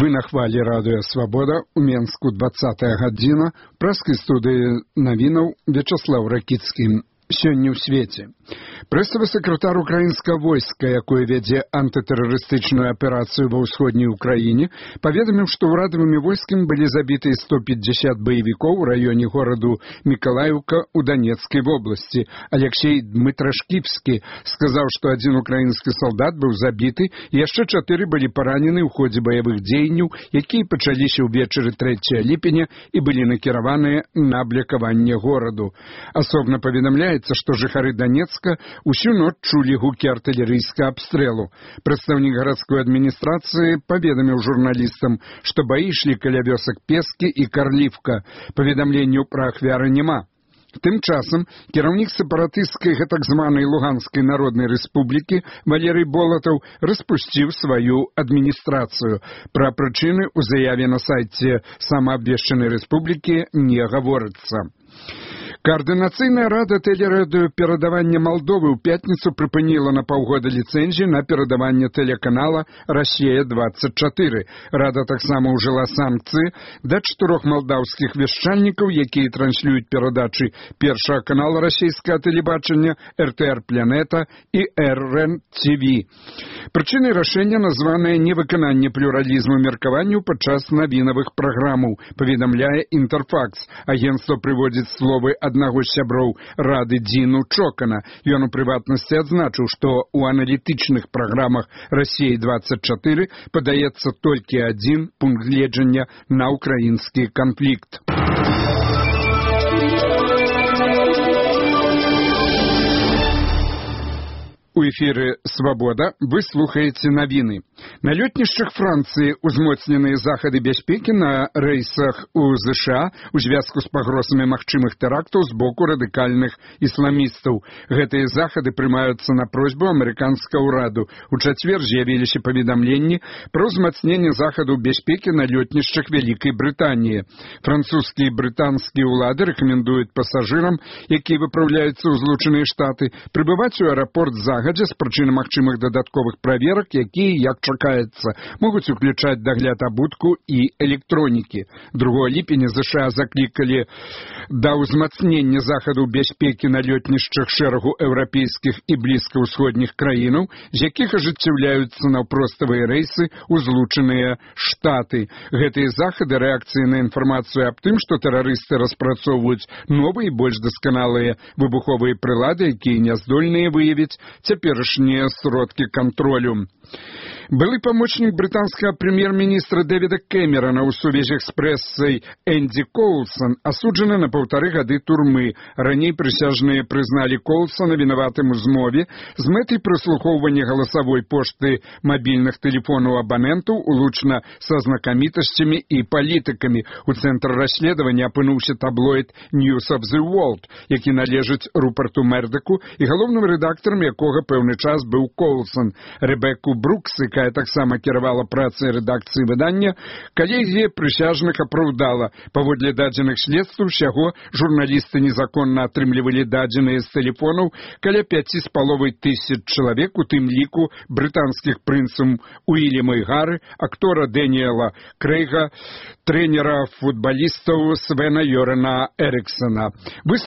Вы на хвалі радыё «Свабода» у Менску 20-я гадзіна. Праскай студыі навінаў Вячаслаў Ракіцкі. Сёння ў свеце. Прэсавы сакратар украінскага войска, якое вядзе антытэрарыстычную аперацыю ва ўсходняй Украіне, паведаміў, што ўрадавымі войскамі былі забіты 150 баевікоў у раёне гораду Мікалаіўка ў Донецкай вобласці. Алексей Дмитрашківскі сказаў, што адзін украінскі салдат быў забіты, і яшчэ 4 былі паранены ў ходзе баявых дзеянняў, якія пачаліся ўвечары 3 ліпеня і былі накіраваныя на аблякаванне гораду. Асобна паведамляецца, што жыхары Донецка усю ноч чулі гукі артылерыйскага абстрэлу. Прадстаўнік гарадской адміністрацыі паведаміў журналістам, што баі ішлі каля вёсак Пескі і Карлівка. Паведамленняў пра ахвяры няма. Тым часам кіраўнік сепаратысцкай гэтак званай Луганскай народнай рэспублікі Валерый Болатаў распусціў сваю адміністрацыю. Пра прычыны ў заяве на сайце самаабвешчанай рэспублікі не гаворыцца. Координацыйная рада тэлерадыёперадавання Малдовы ў пятніцу прыпыніла на паўгода ліцэнзію на перадаванне тэлеканала «Расія-24». Рада таксама ўжыла санкцыі да 4 малдаўскіх вяшчальнікаў, якія транслююць перадачы першага канала расійскага тэлебачання РТР Планета і РНТВ. Прычынай рашэння названае невыкананне плюралізму меркаванняў падчас навінавых праграмаў, паведамляе Інтэрфакс. Агенцтва прыводзіць словы аднаго з сяброў рады Дзіну Чокана. Ён у прыватнасці адзначыў, што ў аналітычных праграмах «Расіі-24» падаецца толькі адзін пункт гледжання на ўкраінскі канфлікт. У эфіры «Свабода» вы слухаеце навіны. На лётнішчах Францыі узмоцненыя захады бяспекі на рэйсах у ЗША у звязку з пагрозамі магчымых тэрактаў з боку радыкальных ісламістаў. Гэтыя захады прымаюцца на просьбу амерыканскага ўраду. У чацвер з'явіліся паведамленні пра ўзмацненне захадаў бяспекі на лётнішчах Вялікай Брытаніі. Французскія і брытанскія ўлады рэкамендуюць пасажырам, якія выпраўляюцца ў Злучаныя Штаты, прыбываць у аэрапорт загадзя з прычыны магчымых дадатковых праверак, якія, як чакаецца, могуць уключаць дагляд абутку і электронікі. 2 ліпеня ЗША заклікалі да ўзмацнення захадаў бяспекі на лётнішчах шэрагу еўрапейскіх і блізкаўсходніх краінаў, з якіх ажыццяўляюцца наўпроставыя рэйсы ў Злучаныя Штаты. Гэтыя захады рэакцыі на інфармацыю аб тым, што тэрарысты распрацоўваюць новыя і больш дасканалыя выбуховыя прылады, якія не здольныя выявіць цяперашнія сродкі кантролю. Былы памочнік брытанскага прэм'ер-міністра Дэвіда Кэмерана ў сувязях з прэсай Энді Коулсон асуджаны на 1,5 гады турмы. Раней прысяжныя прызналі Коулсона вінаватым у змове з мэтай прыслухоўвання галасавой пошты мабільных тэлефонаў абанентаў улучна са знакамітасцямі і палітыкамі. У цэнтры расследавання апынуўся таблоід News of the World, які належыць Руперту Мердаку і галоўным рэдактарам якога пэўны час быў Коулсон. Рэбеку Брукс, якая таксама кіравала працай рэдакцыі выдання, калегія прысяжных апраўдала. Паводле дадзеных следстваў усяго журналісты незаконна атрымлівалі дадзеныя з тэлефонаў каля 5,5 тысяч чалавек, у тым ліку брытанскіх прынцаў Уільяма і Гары, актора Дэніела Крэйга, трэнера футбалістаў Свена Йорена Эрыксона. Вы